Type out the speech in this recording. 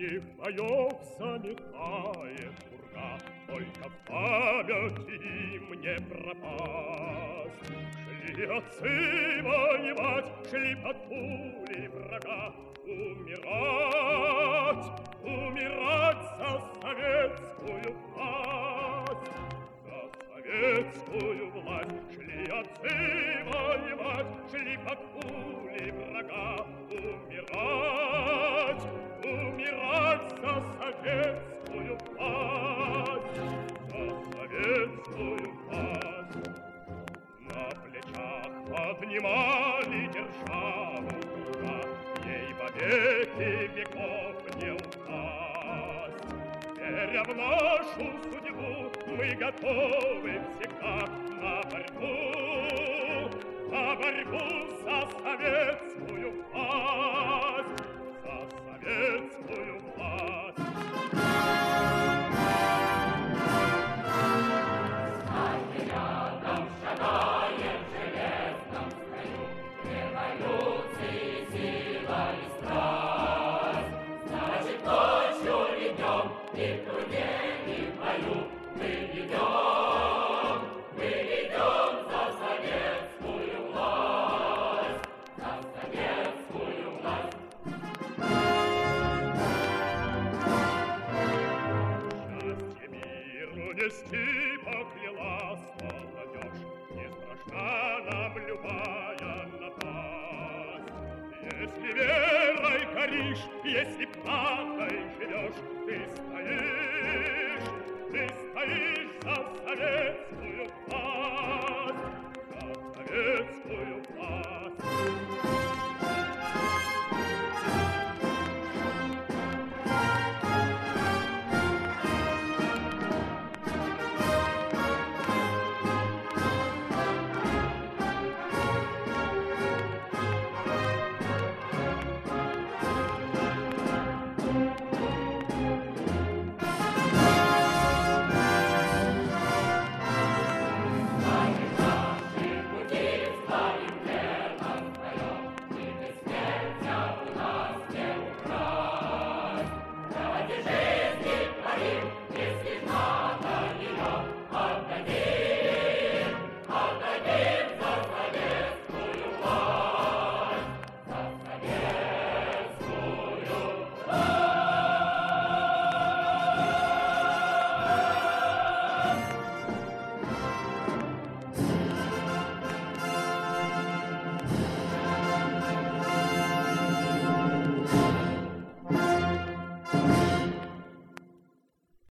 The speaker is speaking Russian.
Синих боев заметает пурга, только в памяти им не пропасть. Шли отцы воевать, шли под пули врага, умирать, умирать за советскую власть. За советскую власть шли отцы воевать, шли под пули врага, умирать, умирать за советскую власть, за советскую власть. На плечах поднимали державу врага, ей во веки веков не упасть. Веря в нашу судьбу, мы готовы всегда на борьбу за советскую власть, за советскую власть. Стали рядом, шагаем в железном строю, революции сила и страсть. Значит, ночью ведем, и в труде, и в бою мы ведем за советскую власть, за советскую власть. Счастье миру нести поклялась молодежь, не страшна нам любая напасть. Если верой горишь, если правдой живешь, ты стоишь за советскую власть.